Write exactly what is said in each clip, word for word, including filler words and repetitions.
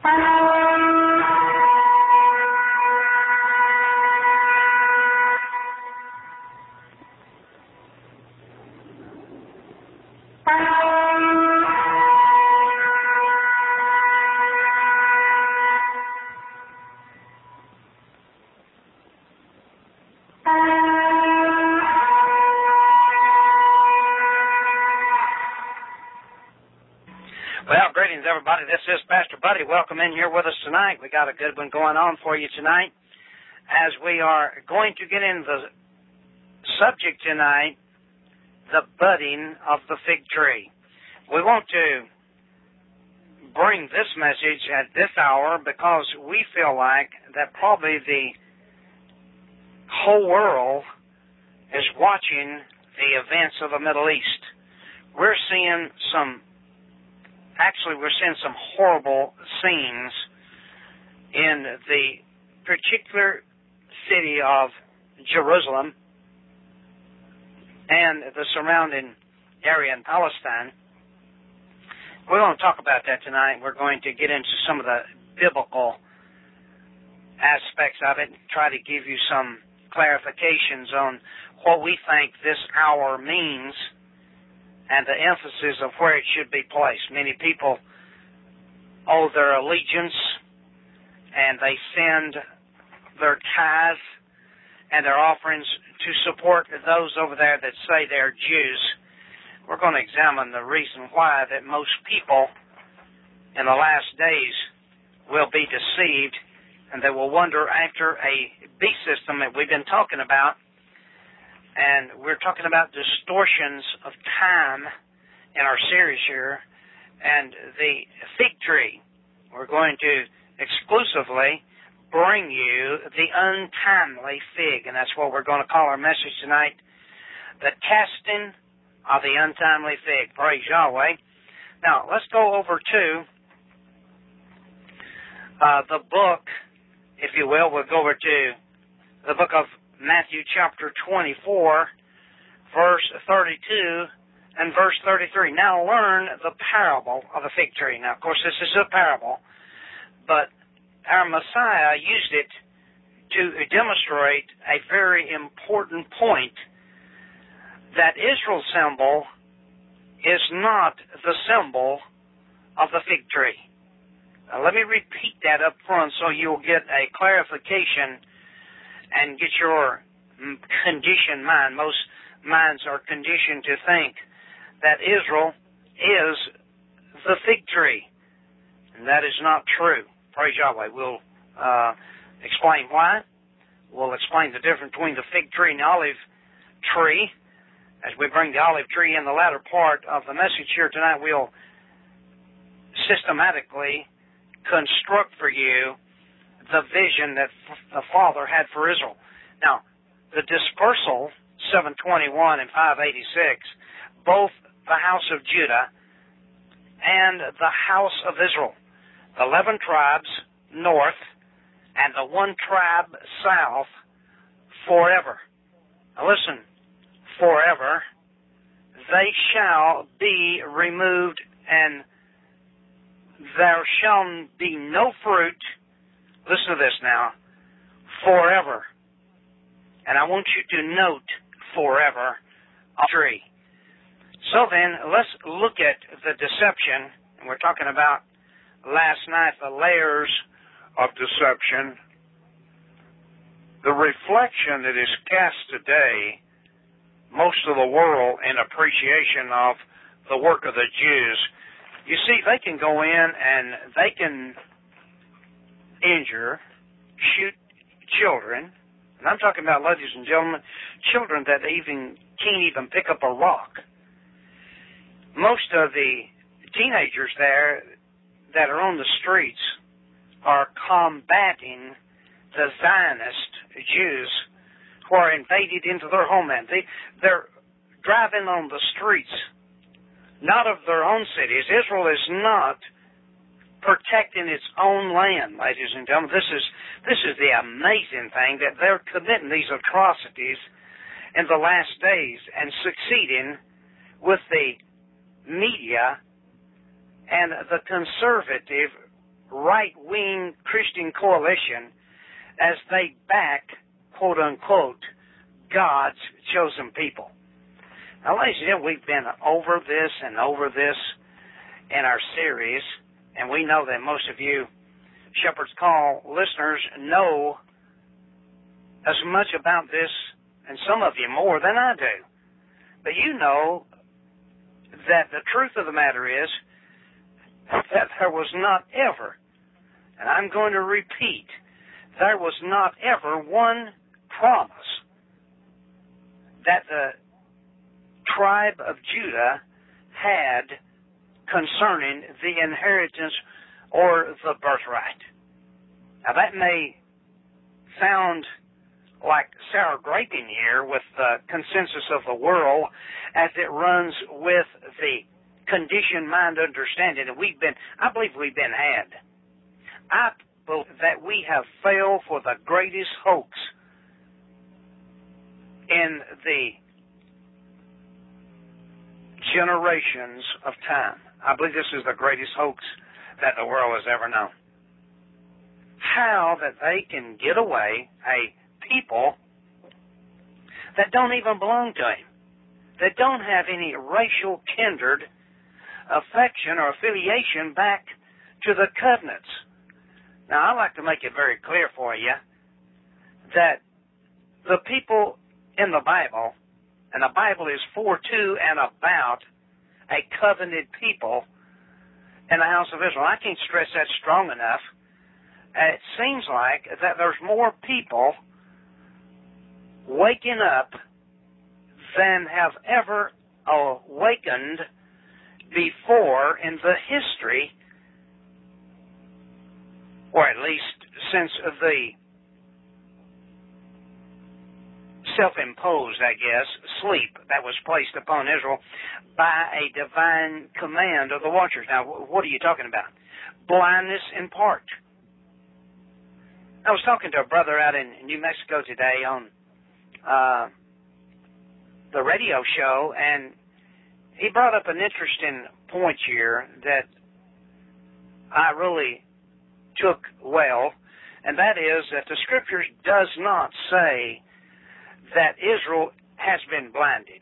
Well, greetings, everybody. This is Pastor Buddy. Welcome in here with us tonight. We got a good one going on for you tonight as we are going to get into the subject tonight, the budding of the fig tree. We want to bring this message at this hour because we feel like that probably the whole world is watching the events of the Middle East. We're seeing some Actually, we're seeing some horrible scenes in the particular city of Jerusalem and the surrounding area in Palestine. We're going to talk about that tonight. We're going to get into some of the biblical aspects of it and try to give you some clarifications on what we think this hour means and the emphasis of where it should be placed. Many people owe their allegiance, and they send their tithes and their offerings to support those over there that say they're Jews. We're going to examine the reason why that most people in the last days will be deceived, and they will wander after a beast system that we've been talking about. And we're talking about distortions of time in our series here. And the fig tree, we're going to exclusively bring you the untimely fig. And that's what we're going to call our message tonight, the casting of the untimely fig. Praise Yahweh. Now, let's go over to uh, the book, if you will. We'll go over to the book of Matthew chapter twenty-four, verse thirty-two and verse thirty-three. Now learn the parable of the fig tree. Now, of course, this is a parable, but our Messiah used it to demonstrate a very important point, that Israel's symbol is not the symbol of the fig tree. Now, let me repeat that up front so you'll get a clarification and get your conditioned mind. Most minds are conditioned to think that Israel is the fig tree. And that is not true. Praise Yahweh. We'll uh, explain why. We'll explain the difference between the fig tree and the olive tree. As we bring the olive tree in the latter part of the message here tonight, we'll systematically construct for you the vision that the Father had for Israel. Now, the dispersal, seven twenty-one and five eighty-six, both the house of Judah and the house of Israel, the eleven tribes north and the one tribe south, forever. Now listen, forever, they shall be removed, and there shall be no fruit. Listen to this now. Forever. And I want you to note forever a tree. So then, let's look at the deception. And we're talking about last night the layers of deception. The reflection that is cast today, most of the world in appreciation of the work of the Jews. You see, they can go in and they can injure, shoot children, and I'm talking about, ladies and gentlemen, children that even can't even pick up a rock. Most of the teenagers there that are on the streets are combating the Zionist Jews who are invaded into their homeland. They, they're driving on the streets, not of their own cities. Israel is not protecting its own land, ladies and gentlemen. This is this is the amazing thing, that they're committing these atrocities in the last days and succeeding with the media and the conservative right-wing Christian coalition as they back, quote-unquote, God's chosen people. Now, ladies and gentlemen, we've been over this and over this in our series, and we know that most of you Shepherd's Call listeners know as much about this, and some of you more than I do. But you know that the truth of the matter is that there was not ever, and I'm going to repeat, there was not ever one promise that the tribe of Judah had concerning the inheritance or the birthright. Now that may sound like sour graping here with the consensus of the world as it runs with the conditioned mind understanding that we've been, I believe we've been had. I believe that we have failed for the greatest hoax in the generations of time. I believe this is the greatest hoax that the world has ever known. How that they can get away, a people that don't even belong to him, that don't have any racial kindred affection or affiliation back to the covenants. Now, I'd like to make it very clear for you that the people in the Bible, and the Bible is for, to, and about a covenanted people in the house of Israel. I can't stress that strong enough. It seems like that there's more people waking up than have ever awakened before in the history, or at least since the self-imposed, I guess, sleep that was placed upon Israel by a divine command of the watchers. Now, what are you talking about? Blindness in part. I was talking to a brother out in New Mexico today on uh, the radio show, and he brought up an interesting point here that I really took well, and that is that the Scriptures does not say that Israel has been blinded.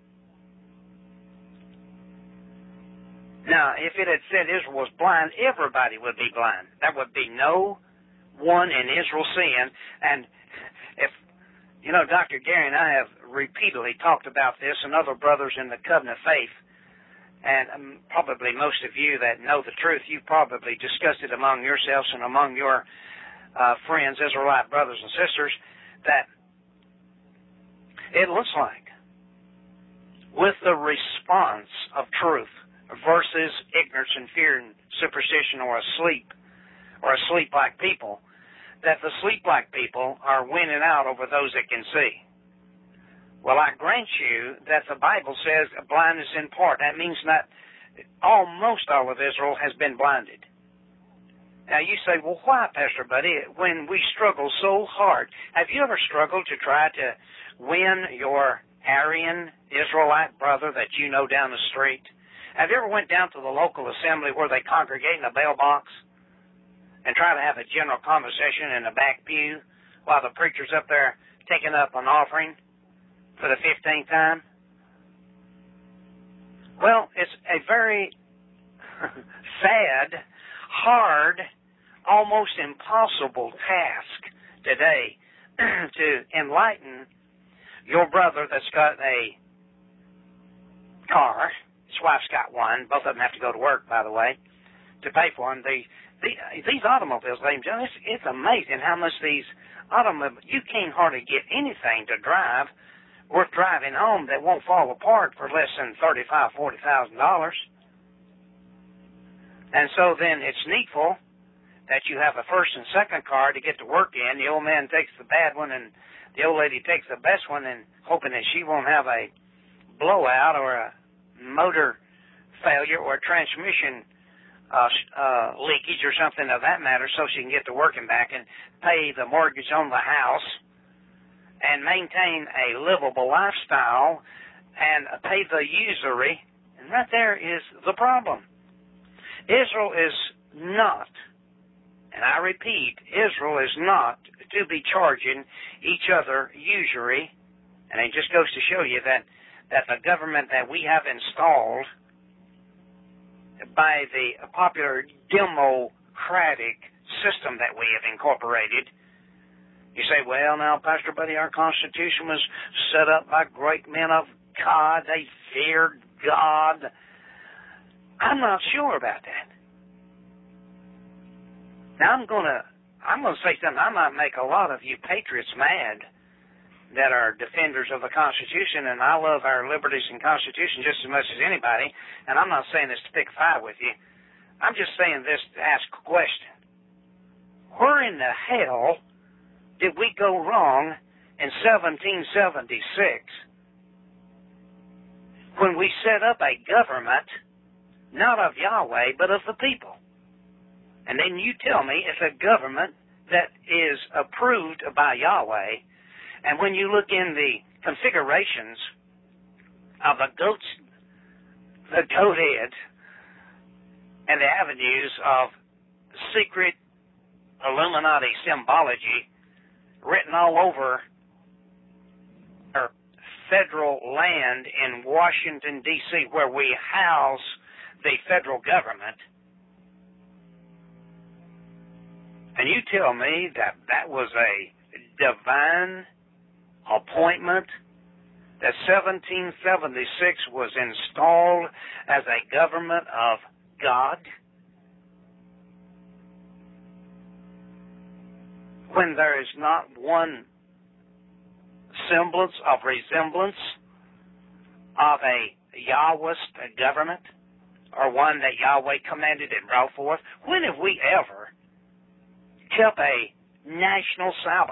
Now, if it had said Israel was blind, everybody would be blind. There would be no one in Israel sin. And if, you know, Doctor Gary and I have repeatedly talked about this, and other brothers in the covenant faith, and um, probably most of you that know the truth, you've probably discussed it among yourselves and among your uh, friends, Israelite brothers and sisters, that it looks like with the response of truth versus ignorance and fear and superstition or asleep, or asleep-like people, that the sleep-like people are winning out over those that can see. Well, I grant you that the Bible says blindness in part. That means that almost all of Israel has been blinded. Now, you say, well, why, Pastor Buddy, when we struggle so hard? Have you ever struggled to try to win your Aryan Israelite brother that you know down the street? Have you ever went down to the local assembly where they congregate in a bell box and try to have a general conversation in the back pew while the preacher's up there taking up an offering for the fifteenth time? Well, it's a very sad, hard, almost impossible task today to enlighten your brother that's got a car. His wife's got one. Both of them have to go to work, by the way, to pay for them. The, the, these automobiles, ladies and gentlemen, it's, it's amazing how much these automobiles, you can't hardly get anything to drive worth driving home that won't fall apart for less than thirty-five thousand dollars, forty thousand dollars. And so then it's needful that you have a first and second car to get to work in. The old man takes the bad one and the old lady takes the best one, and hoping that she won't have a blowout or a motor failure or a transmission uh, uh, leakage or something of that matter, so she can get to work and back and pay the mortgage on the house and maintain a livable lifestyle and pay the usury. And right there is the problem. Israel is not And I repeat, Israel is not to be charging each other usury. And it just goes to show you that, that the government that we have installed by the popular democratic system that we have incorporated, you say, well, now, Pastor Buddy, our Constitution was set up by great men of God. They feared God. I'm not sure about that. Now, I'm going to I'm going to say something. I might make a lot of you patriots mad that are defenders of the Constitution, and I love our liberties and Constitution just as much as anybody, and I'm not saying this to pick a fight with you. I'm just saying this to ask a question. Where in the hell did we go wrong in seventeen seventy-six when we set up a government, not of Yahweh, but of the people? And then you tell me it's a government that is approved by Yahweh. And when you look in the configurations of the goats, the goat head, and the avenues of secret Illuminati symbology written all over our federal land in Washington, D C, where we house the federal government, and you tell me that that was a divine appointment, that seventeen seventy-six was installed as a government of God, when there is not one semblance of resemblance of a Yahwist government, or one that Yahweh commanded and brought forth? When have we ever kept a national Sabbath?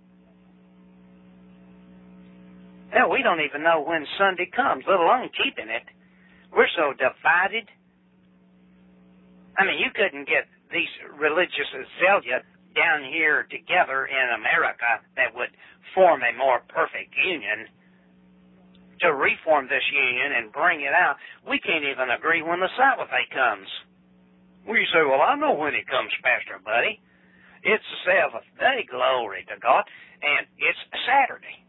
Hell, we don't even know when Sunday comes, let alone keeping it. We're so divided. I mean, you couldn't get these religious zealots down here together in America that would form a more perfect union to reform this union and bring it out. We can't even agree when the Sabbath day comes. Well, you say, well, I know when it comes, Pastor Buddy. It's the seventh day, glory to God, and it's Saturday.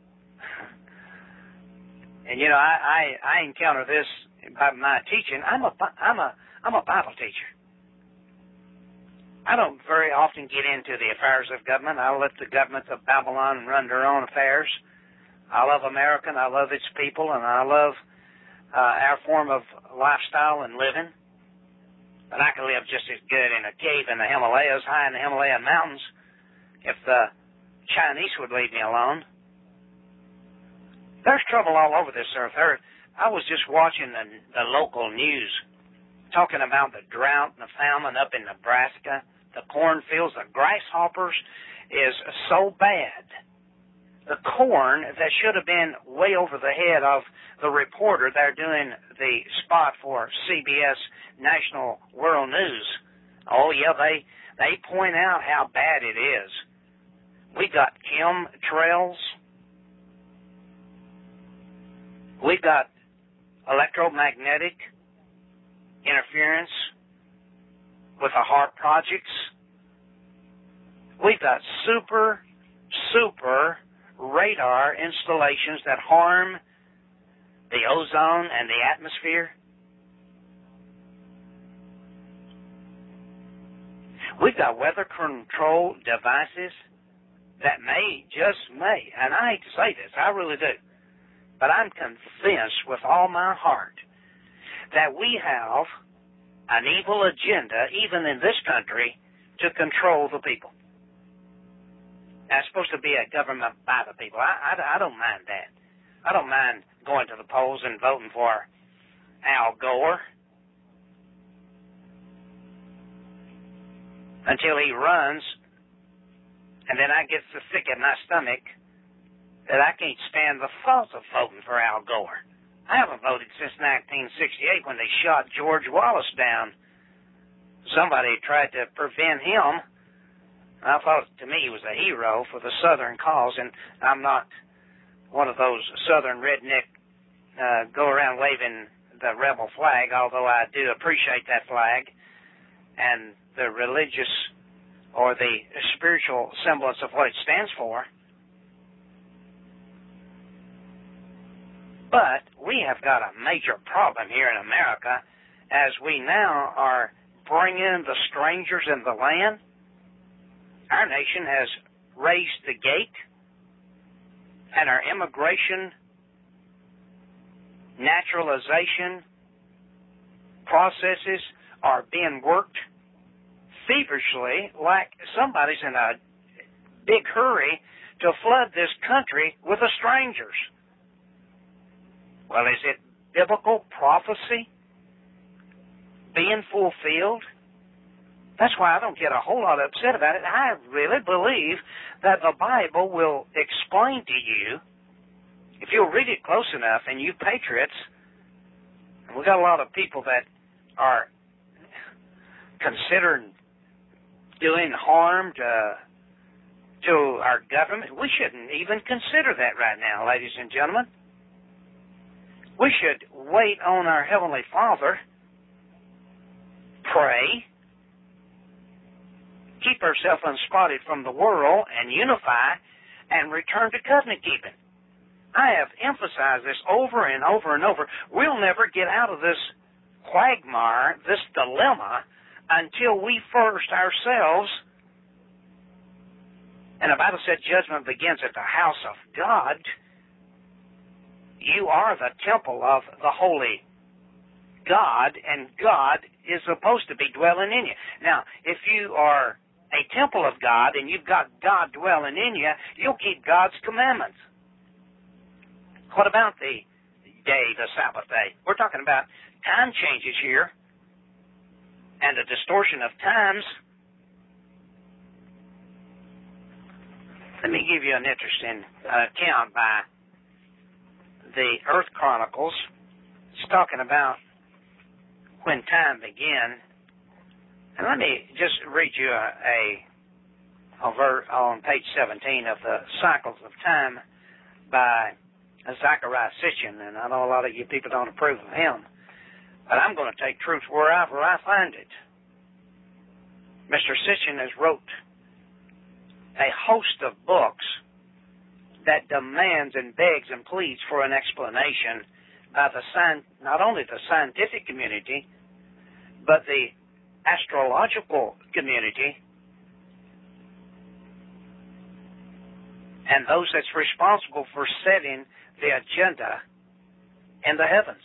And you know, I, I, I encounter this by my teaching. I'm a I'm a I'm a Bible teacher. I don't very often get into the affairs of government. I let the governments of Babylon run their own affairs. I love America, and I love its people, and I love uh, our form of lifestyle and living. But I could live just as good in a cave in the Himalayas, high in the Himalayan mountains, if the Chinese would leave me alone. There's trouble all over this earth. There, I was just watching the, the local news talking about the drought and the famine up in Nebraska, the cornfields, the grasshoppers is so bad. The corn that should have been way over the head of the reporter there doing the spot for C B S National World News. Oh, yeah, they they point out how bad it is. We got chemtrails. We've got electromagnetic interference with the HAARP projects. We've got super, super radar installations that harm the ozone and the atmosphere. We've got weather control devices that may, just may, and I hate to say this, I really do, but I'm convinced with all my heart that we have an evil agenda, even in this country, to control the people. Now, it's supposed to be a government by the people. I, I, I don't mind that. I don't mind going to the polls and voting for Al Gore until he runs, and then I get so sick at my stomach that I can't stand the thought of voting for Al Gore. I haven't voted since nineteen sixty-eight when they shot George Wallace down. Somebody tried to prevent him. I thought, to me, he was a hero for the Southern cause, and I'm not one of those Southern redneck uh, go around waving the rebel flag, although I do appreciate that flag and the religious or the spiritual semblance of what it stands for. But we have got a major problem here in America as we now are bringing the strangers in the land. Our nation has raised the gate, and our immigration, naturalization processes are being worked feverishly like somebody's in a big hurry to flood this country with the strangers. Well, is it biblical prophecy being fulfilled? That's why I don't get a whole lot upset about it. I really believe that the Bible will explain to you, if you'll read it close enough, and you patriots, and we've got a lot of people that are considering doing harm to, to our government. We shouldn't even consider that right now, ladies and gentlemen. We should wait on our Heavenly Father, pray, keep ourselves unspotted from the world, and unify, and return to covenant keeping. I have emphasized this over and over and over. We'll never get out of this quagmire, this dilemma, until we first ourselves, and the Bible said judgment begins at the house of God. You are the temple of the holy God, and God is supposed to be dwelling in you. Now, if you are a temple of God and you've got God dwelling in you, you'll keep God's commandments. What about the day, the Sabbath day? We're talking about time changes here and a distortion of times. Let me give you an interesting uh, account by the Earth Chronicles. It's talking about when time began. And let me just read you a, a over on page seventeen of the Cycles of Time by Zachariah Sitchin, and I know a lot of you people don't approve of him, but I'm going to take truth wherever I find it. Mister Sitchin has wrote a host of books that demands and begs and pleads for an explanation by the sci- not only the scientific community, but the astrological community and those that's responsible for setting the agenda in the heavens.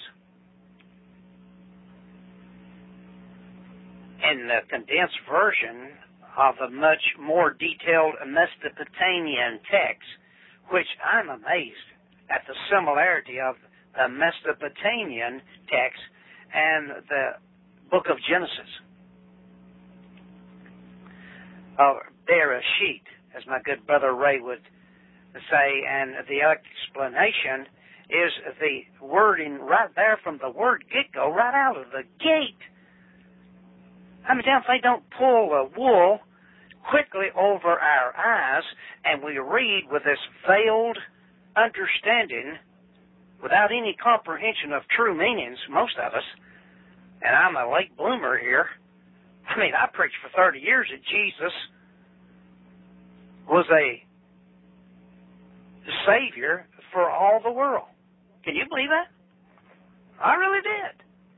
In the condensed version of a much more detailed Mesopotamian text, which I'm amazed at the similarity of the Mesopotamian text and the book of Genesis. Uh, Bereshit, as my good brother Ray would say, and the explanation is the wording right there from the word get-go, right out of the gate. How many times they don't pull a wool quickly over our eyes and we read with this veiled understanding without any comprehension of true meanings, most of us, and I'm a late bloomer here. I mean, I preached for thirty years that Jesus was a Savior for all the world. Can you believe that? I really did.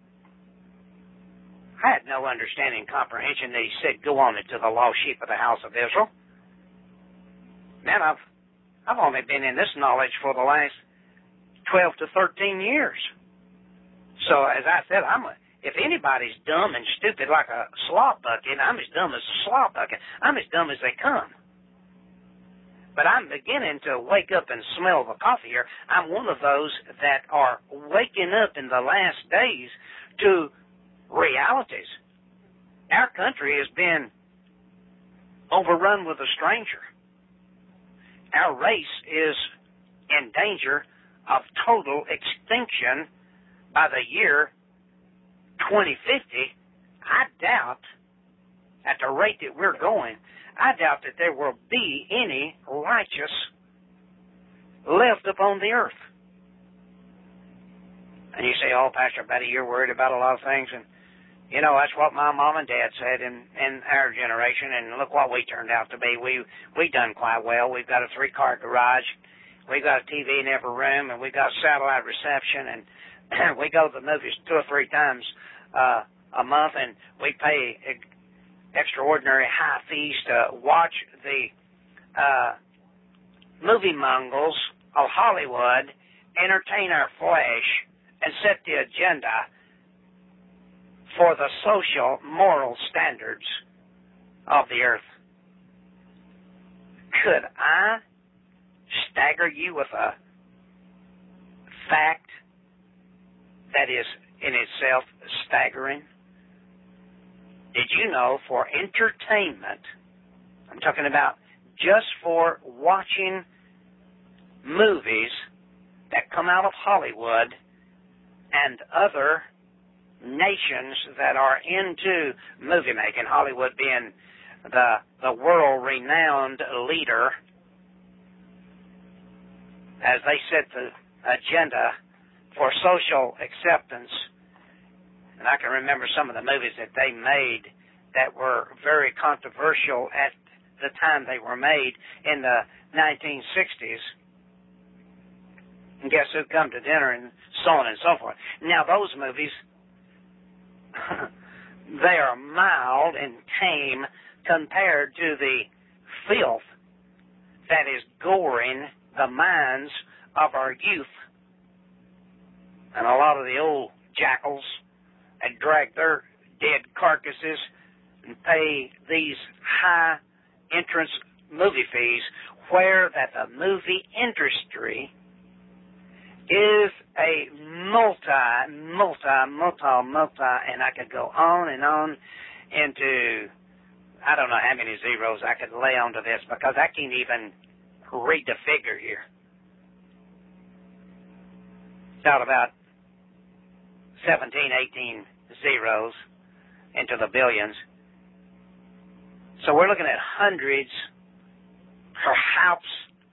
I had no understanding and comprehension that he said, go on into the lost sheep of the house of Israel. Man, I've I've only been in this knowledge for the last twelve to thirteen years. So, as I said, I'm a, if anybody's dumb and stupid like a slop bucket, I'm as dumb as a slop bucket. I'm as dumb as they come. But I'm beginning to wake up and smell the coffee here. I'm one of those that are waking up in the last days to realities. Our country has been overrun with a stranger. Our race is in danger of total extinction by the year twenty fifty. I doubt, at the rate that we're going, I doubt that there will be any righteous left upon the earth. And you say, oh, Pastor Betty, you're worried about a lot of things. And You know, that's what my mom and dad said in, in our generation, and look what we turned out to be. We we done quite well. We've got a three-car garage. We've got a T V in every room, and we've got satellite reception, and we go to the movies two or three times uh, a month, and we pay extraordinary high fees to watch the uh, movie mongrels of Hollywood entertain our flesh and set the agenda for the social, moral standards of the earth. Could I stagger you with a fact that is in itself staggering? Did you know for entertainment, I'm talking about just for watching movies that come out of Hollywood and other nations that are into movie making, Hollywood being the the world-renowned leader, as they set the agenda for social acceptance. And I can remember some of the movies that they made that were very controversial at the time they were made in the nineteen sixties. And guess who come to dinner, and so on and so forth. Now those movies, they are mild and tame compared to the filth that is goring the minds of our youth. And a lot of the old jackals that drag their dead carcasses and pay these high entrance movie fees, where that the movie industry is a multi, multi, multi, multi, and I could go on and on into, I don't know how many zeros I could lay onto this, because I can't even read the figure here. It's out about seventeen, eighteen zeros into the billions. So we're looking at hundreds, perhaps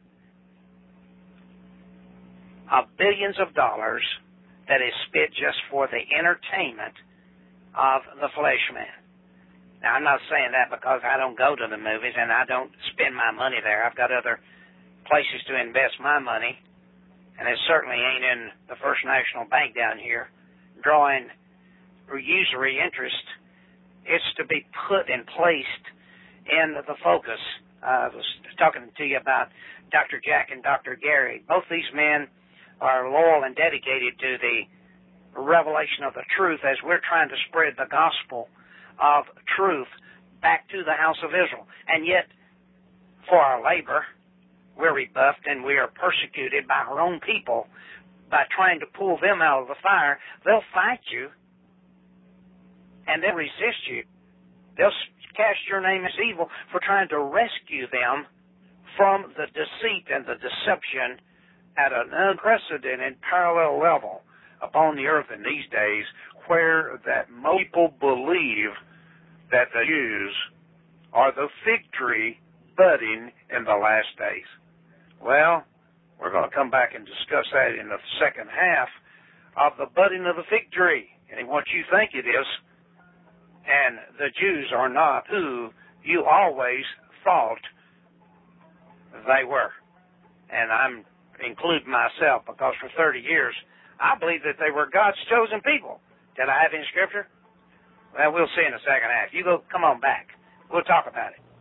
of billions of dollars that is spent just for the entertainment of the flesh man. Now, I'm not saying that because I don't go to the movies and I don't spend my money there. I've got other places to invest my money, and it certainly ain't in the First National Bank down here drawing usury interest. It's to be put and placed in the focus. Uh, I was talking to you about Doctor Jack and Doctor Gary. Both these men are loyal and dedicated to the revelation of the truth as we're trying to spread the gospel of truth back to the house of Israel. And yet, for our labor, we're rebuffed and we are persecuted by our own people by trying to pull them out of the fire. They'll fight you and they'll resist you. They'll cast your name as evil for trying to rescue them from the deceit and the deception at an unprecedented parallel level upon the earth in these days, where that most people believe that the Jews are the fig tree budding in the last days. Well, we're going to come back and discuss that in the second half of the budding of the fig tree and what you think it is. And the Jews are not who you always thought they were. And I'm include myself, because for thirty years I believed that they were God's chosen people. Did I have any scripture? Well, we'll see in the second half. You go, come on back. We'll talk about it.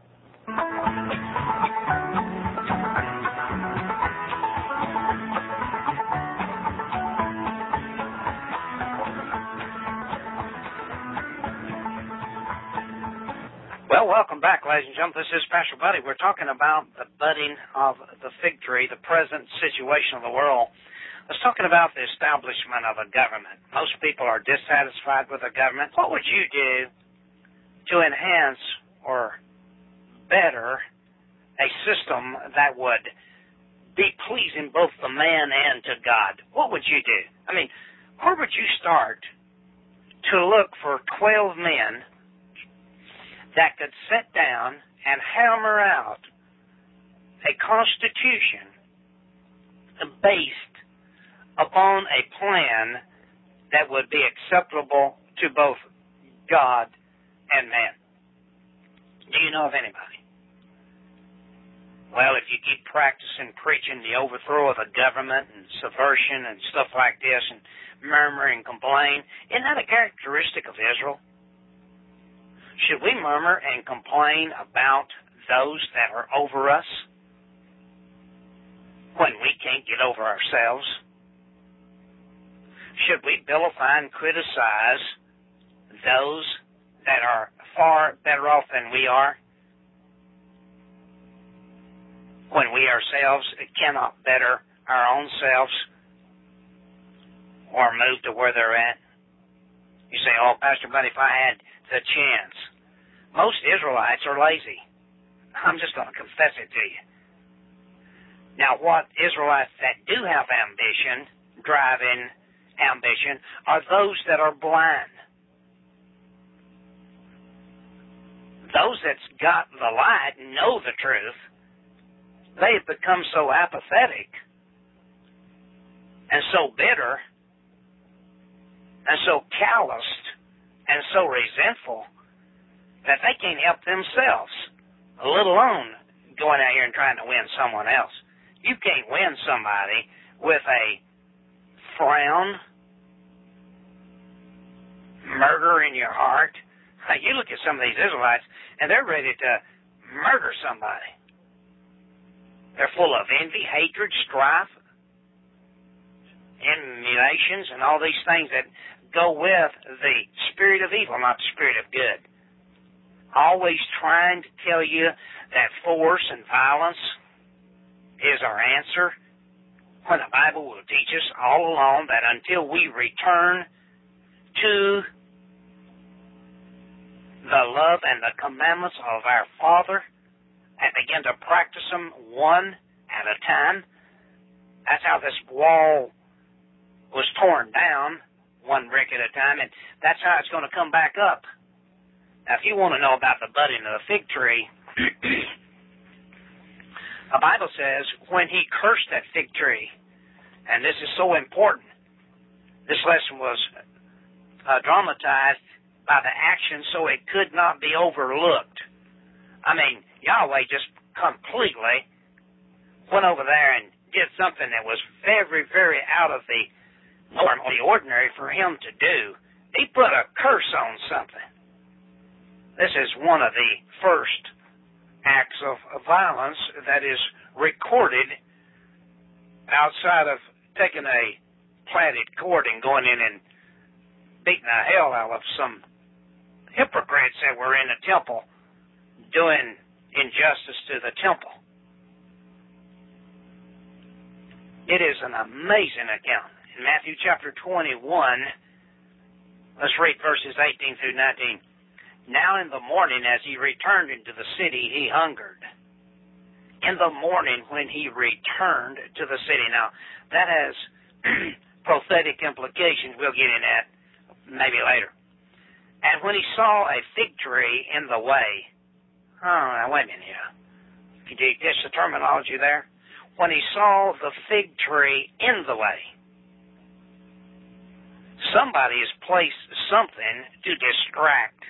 Well, welcome back, ladies and gentlemen. This is Pastor Buddy. We're talking about the budding of the fig tree, the present situation of the world. Let's talking about the establishment of a government. Most people are dissatisfied with the government. What would you do to enhance or better a system that would be pleasing both the man and to God? What would you do? I mean, where would you start to look for twelve men that could sit down and hammer out a constitution based upon a plan that would be acceptable to both God and man. Do you know of anybody? Well, if you keep practicing preaching the overthrow of the government and subversion and stuff like this and murmur and complain, isn't that a characteristic of Israel? Should we murmur and complain about those that are over us when we can't get over ourselves? Should we vilify and criticize those that are far better off than we are when we ourselves cannot better our own selves or move to where they're at? You say, oh, Pastor Buddy, if I had the chance. Most Israelites are lazy. I'm just going to confess it to you. Now, what Israelites that do have ambition, driving ambition, are those that are blind. Those that's got the light know the truth. They have become so apathetic and so bitter and so calloused and so resentful that they can't help themselves, let alone going out here and trying to win someone else. You can't win somebody with a frown, murder in your heart. You look at some of these Israelites, and they're ready to murder somebody. They're full of envy, hatred, strife, emulations, and all these things that go with the spirit of evil, not the spirit of good. Always trying to tell you that force and violence is our answer, when the Bible will teach us all along that until we return to the love and the commandments of our Father and begin to practice them one at a time. That's how this wall was torn down, one brick at a time, and that's how it's going to come back up. Now, if you want to know about the budding of the fig tree, the Bible says when he cursed that fig tree, and this is so important, this lesson was uh, dramatized by the action so it could not be overlooked. I mean, Yahweh just completely went over there and did something that was very, very out of the norm, or the ordinary for him to do. He put a curse on something. This is one of the first acts of, of violence that is recorded outside of taking a platted cord and going in and beating the hell out of some hypocrites that were in the temple doing injustice to the temple. It is an amazing account. In Matthew chapter twenty-one, let's read verses eighteen through nineteen. Now in the morning as he returned into the city, he hungered. In the morning when he returned to the city. Now, that has prophetic implications we'll get in that maybe later. And when he saw a fig tree in the way, oh, now wait a minute here. Can you catch the terminology there? When he saw the fig tree in the way, somebody has placed something to distract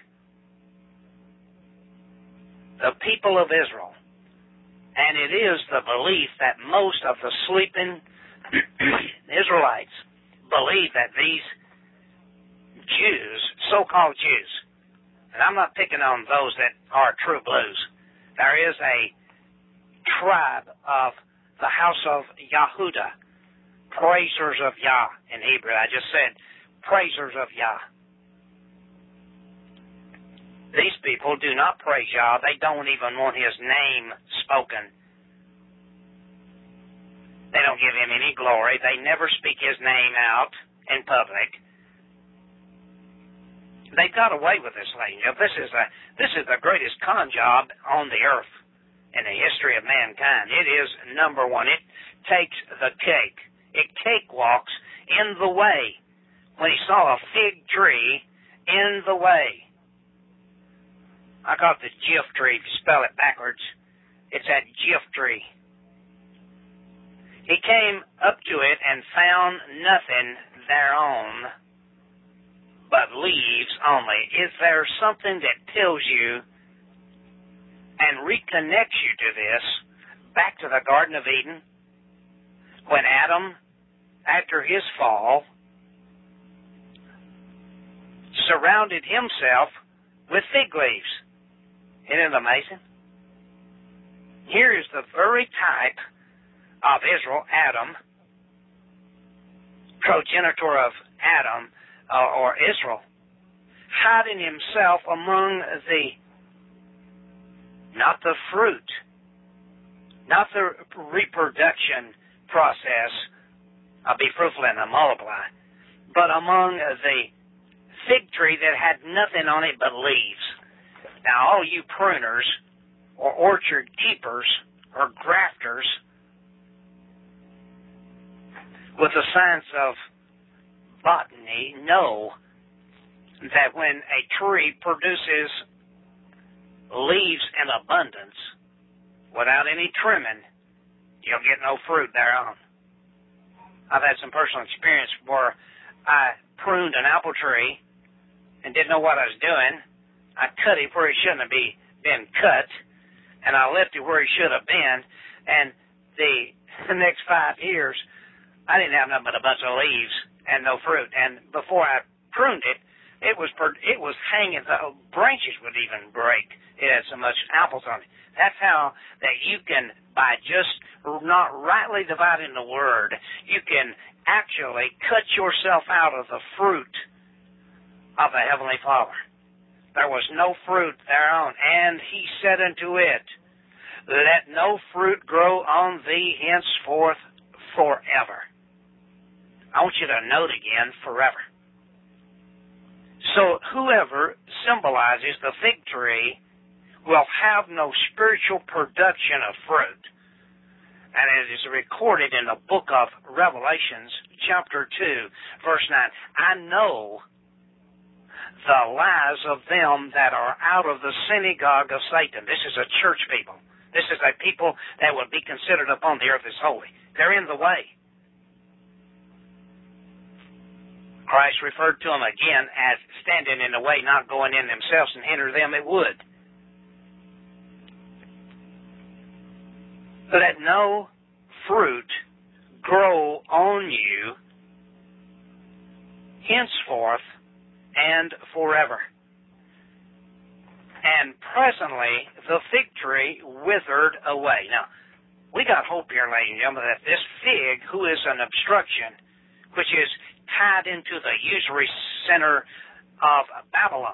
the people of Israel. And it is the belief that most of the sleeping Israelites believe that these Jews, so-called Jews, and I'm not picking on those that are true blues. There is a tribe of the house of Yahudah, praisers of Yah in Hebrew. I just said praisers of Yah. These people do not praise Yah. They don't even want his name spoken. They don't give him any glory. They never speak his name out in public. They got away with this thing. This is a this is the greatest con job on the earth in the history of mankind. It is number one. It takes the cake. It cakewalks in the way. When he saw a fig tree in the way. I call it the Jif tree. If you spell it backwards, it's that Jif tree. He came up to it and found nothing thereon, but leaves only. Is there something that tells you and reconnects you to this back to the Garden of Eden when Adam, after his fall, surrounded himself with fig leaves? Isn't it amazing? Here is the very type of Israel, Adam, progenitor of Adam, uh, or Israel, hiding himself among the, not the fruit, not the reproduction process of be fruitful and multiply, but among the fig tree that had nothing on it but leaves. Now, all you pruners or orchard keepers or grafters with the science of botany know that when a tree produces leaves in abundance without any trimming, you'll get no fruit thereon. I've had some personal experience where I pruned an apple tree and didn't know what I was doing. I cut it where it shouldn't have be, been cut, and I left it where it should have been, and the, the next five years, I didn't have nothing but a bunch of leaves and no fruit. And before I pruned it, it was it was hanging. The branches would even break. It had so much apples on it. That's how that you can, by just not rightly dividing the word, you can actually cut yourself out of the fruit of the Heavenly Father. There was no fruit thereon, and he said unto it, let no fruit grow on thee henceforth forever. I want you to note again, forever. So whoever symbolizes the fig tree will have no spiritual production of fruit. And it is recorded in the book of Revelations, chapter two, verse nine. I know the lies of them that are out of the synagogue of Satan. This is a church people. This is a people that would be considered upon the earth as holy. They're in the way. Christ referred to them again as standing in the way, not going in themselves, and enter them it would. Let no fruit grow on you henceforth and forever. And presently the fig tree withered away. Now, we got hope here, ladies and gentlemen, that this fig, who is an obstruction, which is tied into the usury center of Babylon,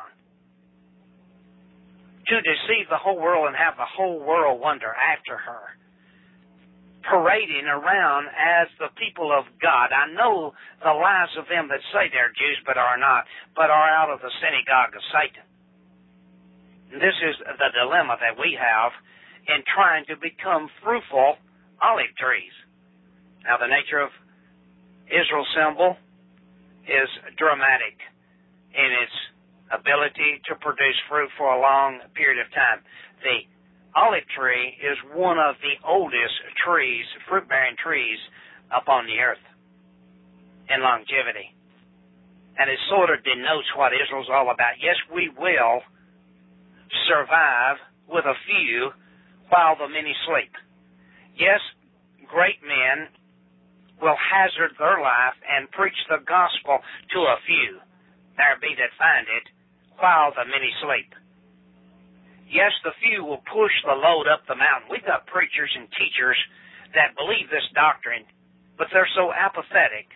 to deceive the whole world and have the whole world wonder after her, parading around as the people of God. I know the lies of them that say they're Jews but are not, but are out of the synagogue of Satan. And this is the dilemma that we have in trying to become fruitful olive trees. Now, the nature of Israel's symbol is dramatic in its ability to produce fruit for a long period of time. The olive tree is one of the oldest trees, fruit-bearing trees, upon the earth in longevity. And it sort of denotes what Israel's all about. Yes, we will survive with a few while the many sleep. Yes, great men will hazard their life and preach the gospel to a few. There be that find it, while the many sleep. Yes, the few will push the load up the mountain. We've got preachers and teachers that believe this doctrine, but they're so apathetic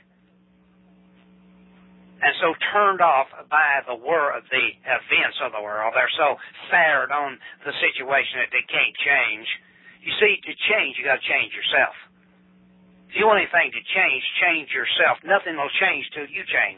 and so turned off by the world, the events of the world. They're so soured on the situation that they can't change. You see, to change, you got to change yourself. If you want anything to change, change yourself. Nothing will change till you change.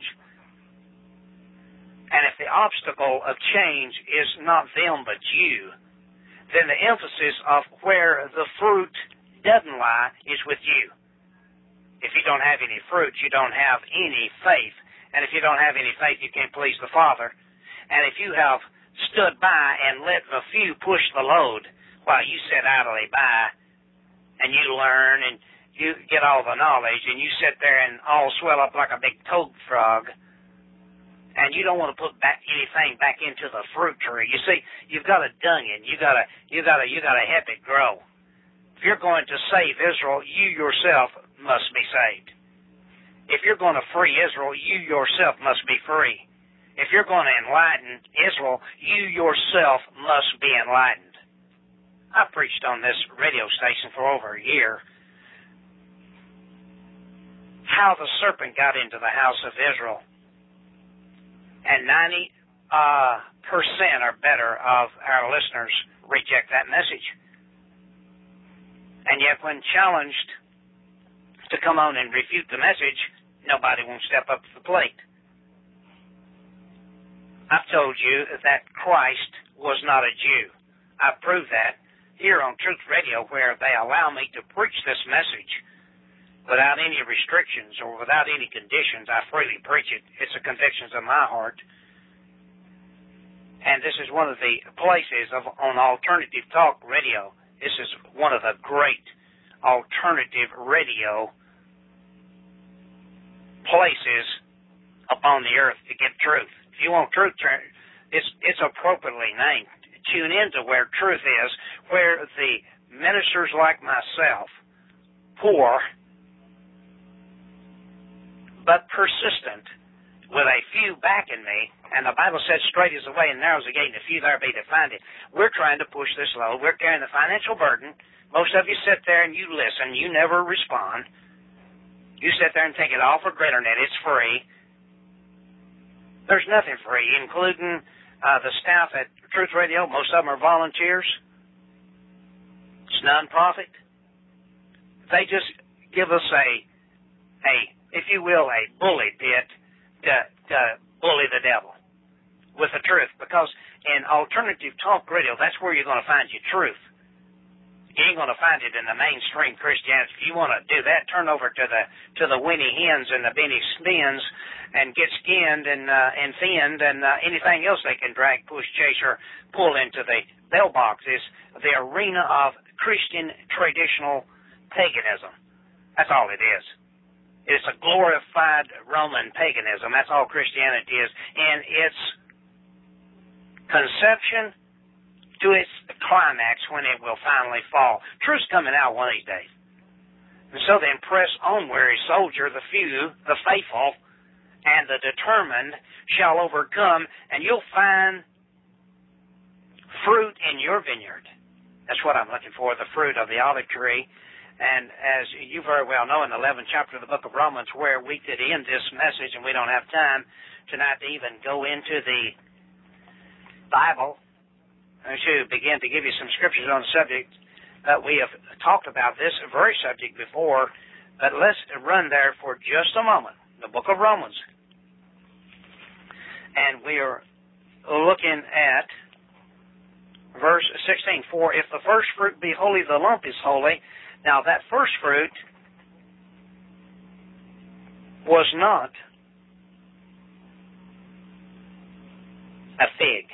And if the obstacle of change is not them but you, then the emphasis of where the fruit doesn't lie is with you. If you don't have any fruit, you don't have any faith. And if you don't have any faith, you can't please the Father. And if you have stood by and let the few push the load while you sit idly by and you learn and you get all the knowledge, and you sit there and all swell up like a big toad frog and you don't want to put back anything back into the fruit tree. You see, you've got to dung it. You got to, you got to, you got to help it grow. If you're going to save Israel, you yourself must be saved. If you're going to free Israel, you yourself must be free. If you're going to enlighten Israel, you yourself must be enlightened. I preached on this radio station for over a year how the serpent got into the house of Israel. And ninety uh, percent or better of our listeners reject that message. And yet when challenged to come on and refute the message, nobody won't step up to the plate. I've told you that Christ was not a Jew. I proved that here on Truth Radio, where they allow me to preach this message without any restrictions or without any conditions. I freely preach it. It's the convictions of my heart. And this is one of the places of, on Alternative Talk Radio. This is one of the great alternative radio places upon the earth to get truth. If you want truth, it's, it's appropriately named. Tune in to where truth is, where the ministers like myself, poor but persistent, with a few backing me, and the Bible says straight is the way and narrow is the gate, and a few there be that find it. We're trying to push this load. We're carrying the financial burden. Most of you sit there and you listen. You never respond. You sit there and take it all for GreaterNet. It's free. There's nothing free, including uh, the staff at Truth Radio. Most of them are volunteers. It's nonprofit. They just give us a, a, if you will, a bully pit to, to bully the devil with the truth. Because in Alternative Talk Radio, that's where you're going to find your truth. You ain't going to find it in the mainstream Christianity. If you want to do that, turn over to the to the Winnie Hens and the Benny Spins and get skinned and uh, and finned and uh, anything else they can drag, push, chase, or pull into the bell box. Is the arena of Christian traditional paganism. That's all it is. It's a glorified Roman paganism. That's all Christianity is. And its conception to its climax when it will finally fall. Truth's coming out one of these days. And so then press on, weary soldier, the few, the faithful, and the determined shall overcome, and you'll find fruit in your vineyard. That's what I'm looking for, the fruit of the olive tree. And as you very well know, in the eleventh chapter of the book of Romans, where we could end this message, and we don't have time tonight to even go into the Bible, I should begin to give you some scriptures on the subject. Uh, we have talked about this very subject before, but let's run there for just a moment. The book of Romans. And we are looking at verse sixteen. For if the first fruit be holy, the lump is holy. Now that first fruit was not a fig.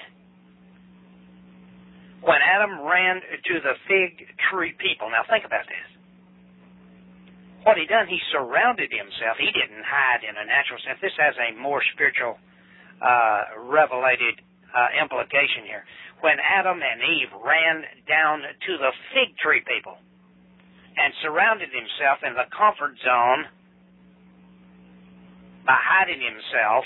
When Adam ran to the fig tree people, now think about this. What he done, he surrounded himself. He didn't hide in a natural sense. This has a more spiritual, uh, revelated uh, implication here. When Adam and Eve ran down to the fig tree people and surrounded himself in the comfort zone by hiding himself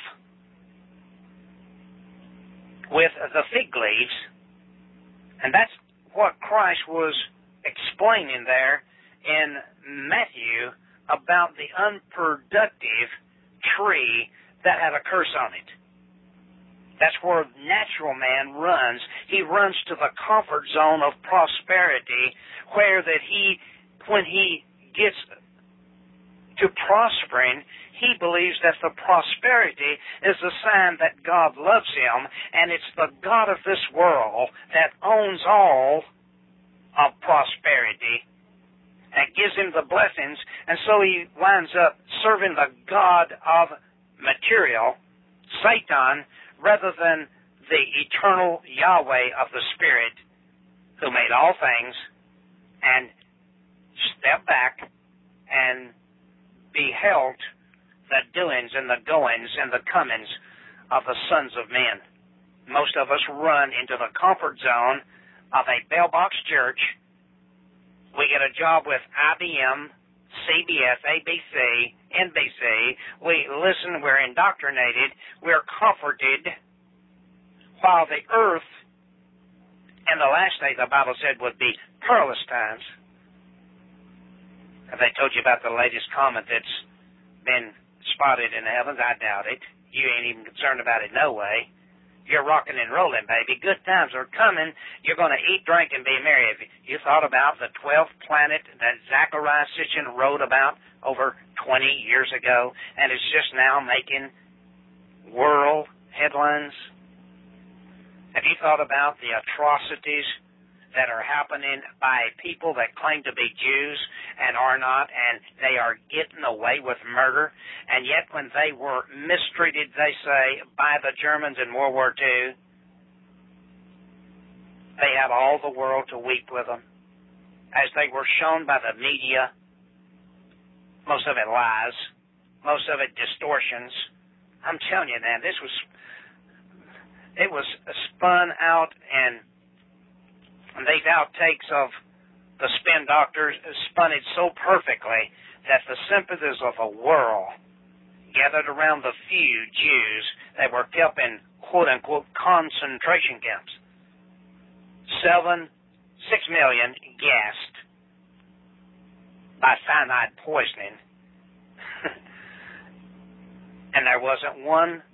with the fig leaves. And that's what Christ was explaining there in Matthew about the unproductive tree that had a curse on it. That's where natural man runs. He runs to the comfort zone of prosperity, where that he, when he gets to prospering, he believes that the prosperity is a sign that God loves him, and it's the God of this world that owns all of prosperity and gives him the blessings, and so he winds up serving the God of material, Satan, rather than the eternal Yahweh of the Spirit, who made all things, and stepped back and beheld the doings and the goings and the comings of the sons of men. Most of us run into the comfort zone of a bellbox church. We get a job with I B M, C B S, A B C, N B C. We listen, we're indoctrinated, we're comforted, while the earth in the last day, the Bible said, would be perilous times. Have they told you about the latest comet that's been spotted in the heavens? I doubt it. You ain't even concerned about it, no way. You're rocking and rolling, baby. Good times are coming. You're going to eat, drink, and be merry. Have you thought about the twelfth planet that Zachariah Sitchin wrote about over twenty years ago, and it's just now making world headlines? Have you thought about the atrocities that are happening by people that claim to be Jews and are not, and they are getting away with murder? And yet when they were mistreated, they say, by the Germans in World War Two, they had all the world to weep with them. As they were shown by the media, most of it lies, most of it distortions. I'm telling you, man, this was, it was spun out, and And these outtakes of the spin doctors spun it so perfectly that the sympathies of a world gathered around the few Jews that were kept in quote-unquote concentration camps. Seven, six million gassed by cyanide poisoning. And there wasn't one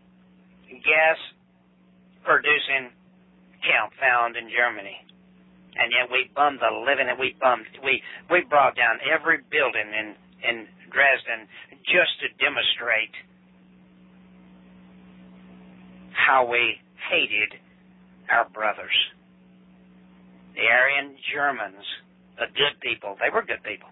gas-producing camp found in Germany. And yet we bummed the living, and we bummed, we, we brought down every building in, in Dresden just to demonstrate how we hated our brothers. The Aryan Germans, the good people, they were good people.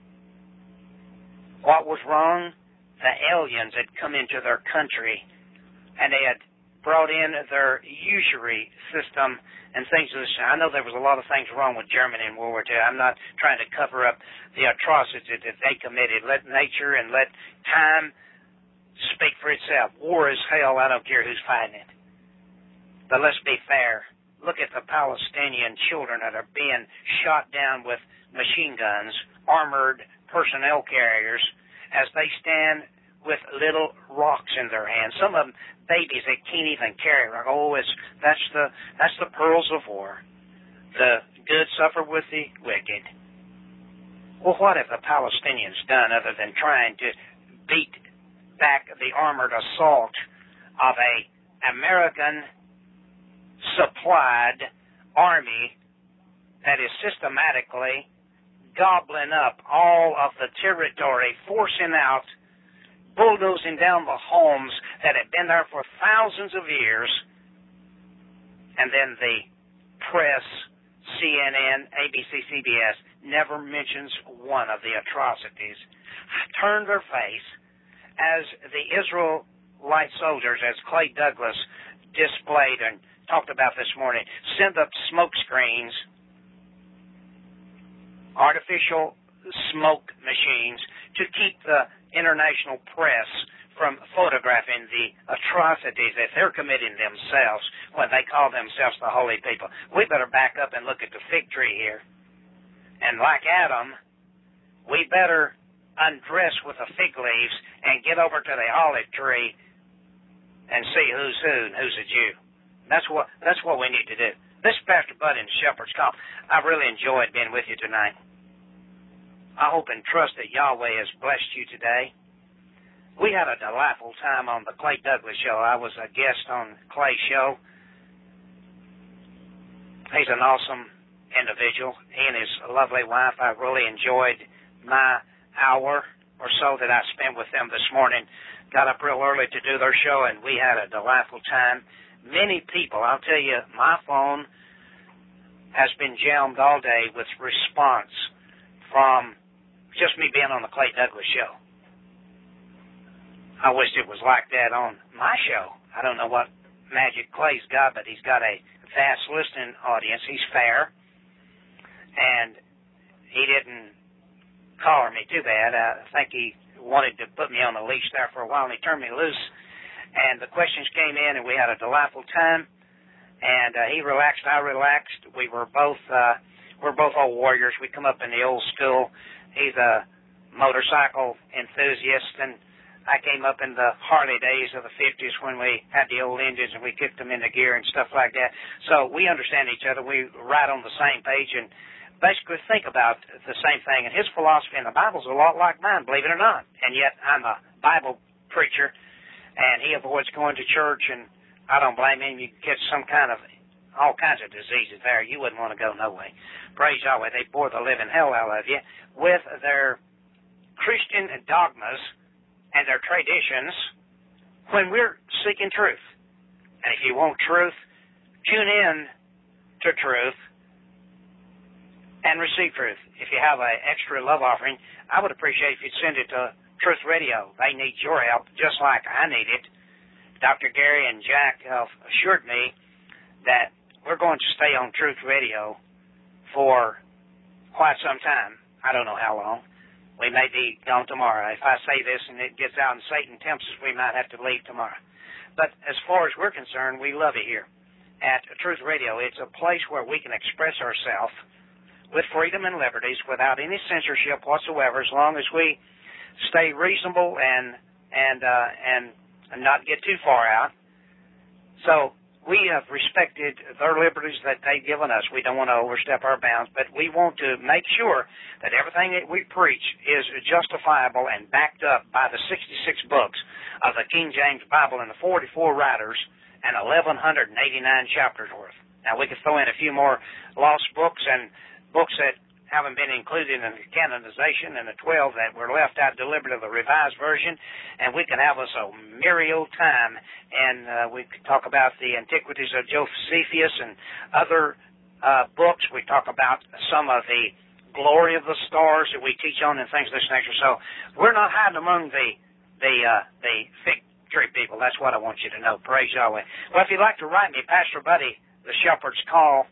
What was wrong? The aliens had come into their country, and they had brought in their usury system and things of this. I know there was a lot of things wrong with Germany in World War Two. I'm not trying to cover up the atrocities that they committed. Let nature and let time speak for itself. War is hell. I don't care who's fighting it. But let's be fair. Look at the Palestinian children that are being shot down with machine guns, armored personnel carriers, as they stand with little rocks in their hands. Some of them babies that can't even carry. Like, oh, it's that's the that's the pearls of war. The good suffer with the wicked. Well, what have the Palestinians done other than trying to beat back the armored assault of a American supplied army that is systematically gobbling up all of the territory, forcing out, bulldozing down the homes that have been there for thousands of years, and then the press, C N N, A B C, C B S, never mentions one of the atrocities. Turn their face as the Israelite soldiers, as Clay Douglas displayed and talked about this morning, send up smoke screens, artificial smoke machines, to keep the international press from photographing the atrocities that they're committing themselves when they call themselves the holy people. We better back up and look at the fig tree here. And like Adam, we better undress with the fig leaves and get over to the olive tree and see who's who and who's a Jew. That's what that's what we need to do. This is Pastor Bud in Shepherd's Call. I've really enjoyed being with you tonight. I hope and trust that Yahweh has blessed you today. We had a delightful time on the Clay Douglas show. I was a guest on Clay's show. He's an awesome individual. He and his lovely wife, I really enjoyed my hour or so that I spent with them this morning. Got up real early to do their show, and we had a delightful time. Many people, I'll tell you, my phone has been jammed all day with response from just me being on the Clay Douglas show. I wished it was like that on my show. I don't know what magic Clay's got, but he's got a vast listening audience. He's fair, and he didn't collar me too bad. I think he wanted to put me on the leash there for a while, and he turned me loose. And and the questions came in, and we had a delightful time. And uh, he relaxed, I relaxed. We were both uh, we're both old warriors. We come up in the old school. He's a motorcycle enthusiast, and I came up in the Harley days of the fifties when we had the old engines and we kicked them into gear and stuff like that. So we understand each other. We ride on the same page and basically think about the same thing. And his philosophy in the Bible is a lot like mine, believe it or not. And yet I'm a Bible preacher, and he avoids going to church, and I don't blame him. You catch some kind of, all kinds of diseases there. You wouldn't want to go no way. Praise Yahweh. They bore the living hell out of you with their Christian dogmas and their traditions when we're seeking truth. And if you want truth, tune in to truth and receive truth. If you have an extra love offering, I would appreciate if you'd send it to Truth Radio. They need your help just like I need it. Doctor Gary and Jack have assured me that we're going to stay on Truth Radio for quite some time. I don't know how long. We may be gone tomorrow. If I say this and it gets out and Satan tempts us, we might have to leave tomorrow. But as far as we're concerned, we love it here at Truth Radio. It's a place where we can express ourselves with freedom and liberties without any censorship whatsoever, as long as we stay reasonable and and uh, and and not get too far out. So we have respected their liberties that they've given us. We don't want to overstep our bounds, but we want to make sure that everything that we preach is justifiable and backed up by the sixty-six books of the King James Bible and the forty-four writers and eleven eighty-nine chapters worth. Now, we could throw in a few more lost books and books that haven't been included in the canonization, and the twelve that were left out delivered of the Revised Version, and we could have us a merry old time, and uh, we could talk about the antiquities of Josephus and other uh, books. We talk about some of the glory of the stars that we teach on and things of this nature. So we're not hiding among the the uh, the fig tree people. That's what I want you to know. Praise Yahweh. Well, if you'd like to write me, Pastor Buddy, The Shepherd's Call,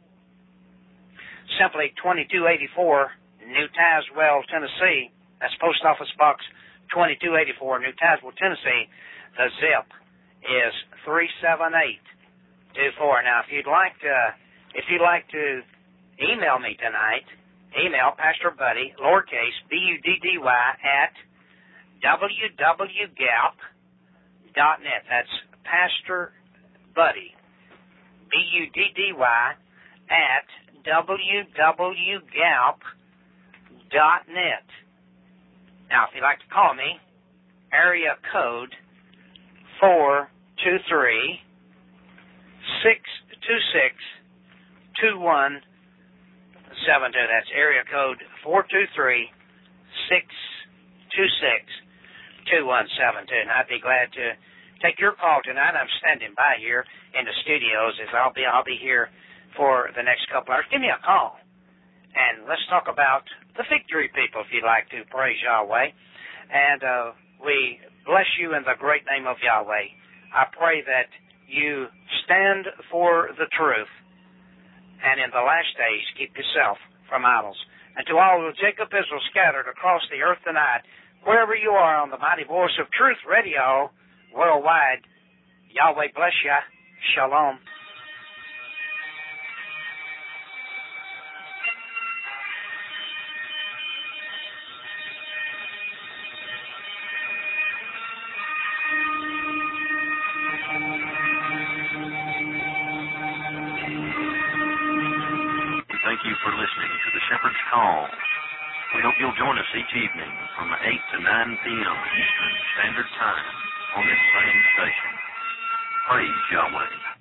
simply twenty-two eighty-four, New Tazewell, Tennessee. That's Post Office Box twenty-two eighty-four, New Tazewell, Tennessee. The zip is three seven eight two four. Now, if you'd like to, if you'd like to email me tonight, email Pastor Buddy, lowercase B U D D Y at w w gap dot net. That's Pastor Buddy, B U D D Y at w w gap dot net. Now, if you'd like to call me, area code four two three, six two six, two one seven two. That's area code four two three, six two six, two one seven two. And I'd be glad to take your call tonight. I'm standing by here in the studios as I'll be I'll be here for the next couple hours. Give me a call, and let's talk about the victory people, if you'd like to. Praise Yahweh. And uh, we bless you in the great name of Yahweh. I pray that you stand for the truth, and in the last days, keep yourself from idols. And to all of Jacob Israel scattered across the earth tonight, wherever you are on the mighty voice of Truth Radio worldwide, Yahweh bless you. Shalom. Thank you for listening to The Shepherd's Call. We hope you'll join us each evening from eight to nine p.m. Eastern Standard Time on this same station. Praise Yahweh.